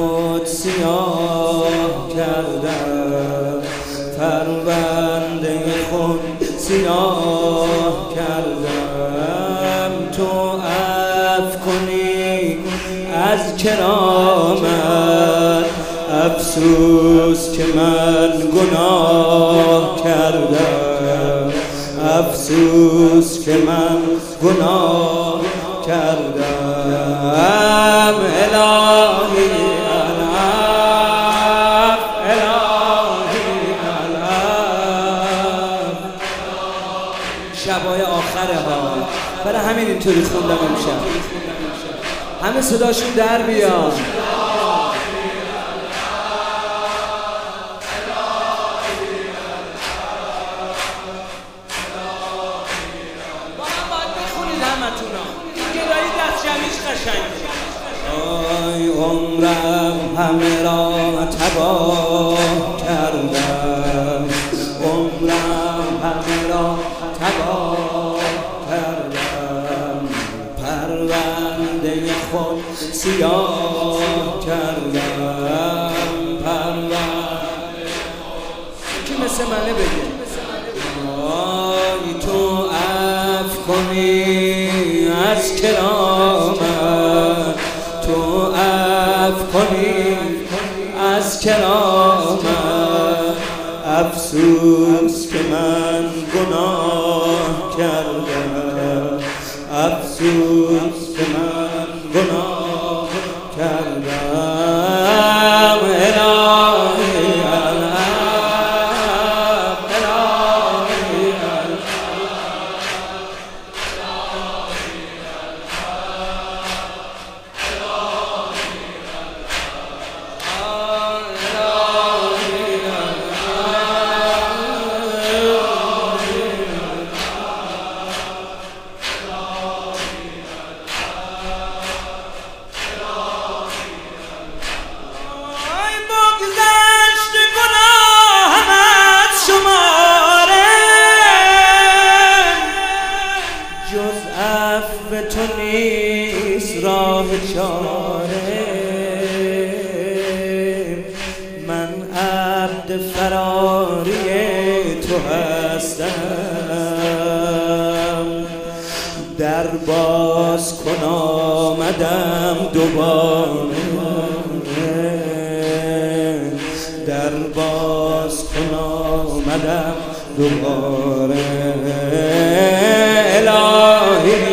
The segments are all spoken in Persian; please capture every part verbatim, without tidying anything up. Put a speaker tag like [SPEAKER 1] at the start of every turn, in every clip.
[SPEAKER 1] خود سیاه کردم، پرونده خود سیاه کردم. تو عفو کنی از کرامت، افسوس که من گناه کردم، افسوس که من گناه کردم. الهی العفو، الهی العفو. شبای آخره ها، برای همین اینطوری خوندم امشب، همه صداشون در بیاد. آی عمرم همه را تباه کردم، عمرم همه را تباه کردم، پرونده خود سیاه کردم، پرونده کی مثل منه بگه آی تو عفو کنی از کرامت، تو عفو کنی از کرامت، افسوس که من گناه کردم، افسوس که من گناه کردم. الهی العفو، الهی تو نیست راه چاره، من عبد فراری تو هستم، در باز کن آمدم دوباره، در باز کن آمدم دوباره. الهی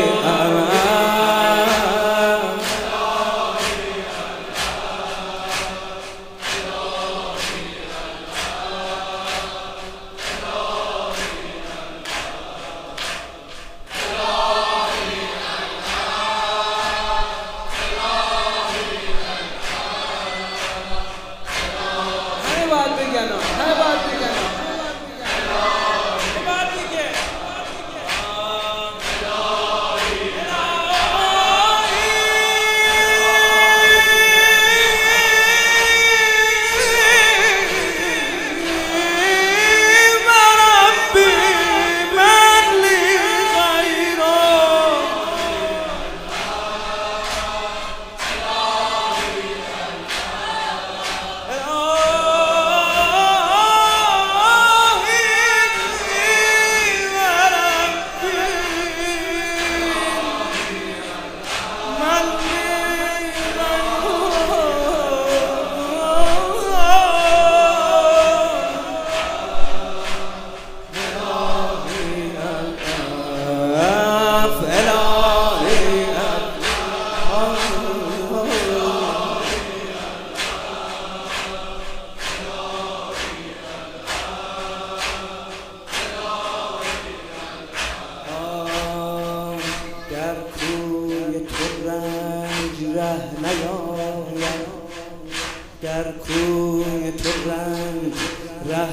[SPEAKER 1] در کوی تو رنج ره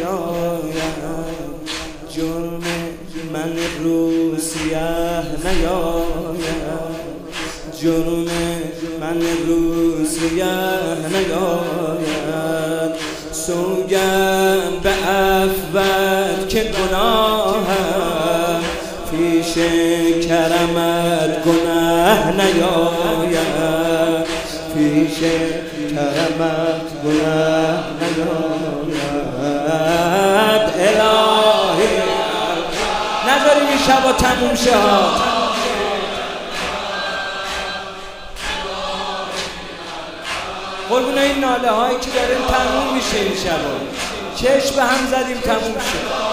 [SPEAKER 1] نیاید، جرم من رو سیاه نیاید، جرم من رو سیاه نیاید. سوگند به عفوت که گناهم پیش کرمت گناه نیاید، پیش کرمت گناه ندارد الهی نذاریم این شبا تموم شه ها قربون این ناله هایی که داریم تموم میشه این شبا چشم به هم زدیم تموم شد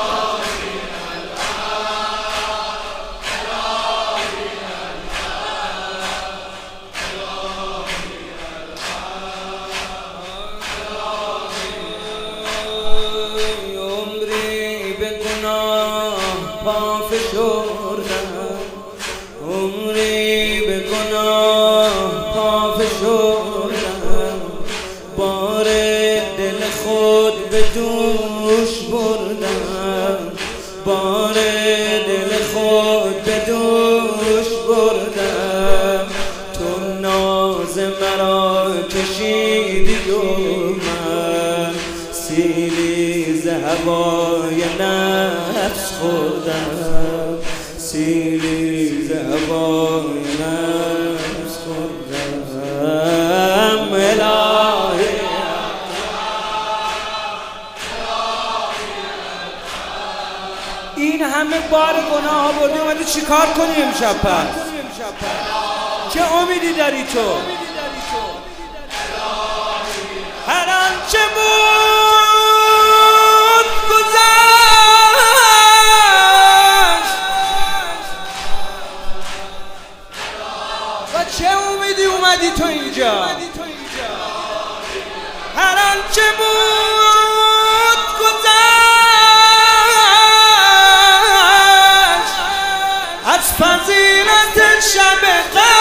[SPEAKER 1] عمری به گناه پا فشردم بار دل خود به دوش بردم بار دل خود به دوش بردم تو ناز مرا کشیدی و من سیلی ز هوای نفس خوردم سیلی ز هوای نفس خوردم الهی این همه بار گناه آوردی اومدی چی کار کنی امشب پس چه امیدی داری تو هر آنچه بود چه امیدی اومدی تو اینجا هر آنچه بود گذشت از فضیلت شب قدر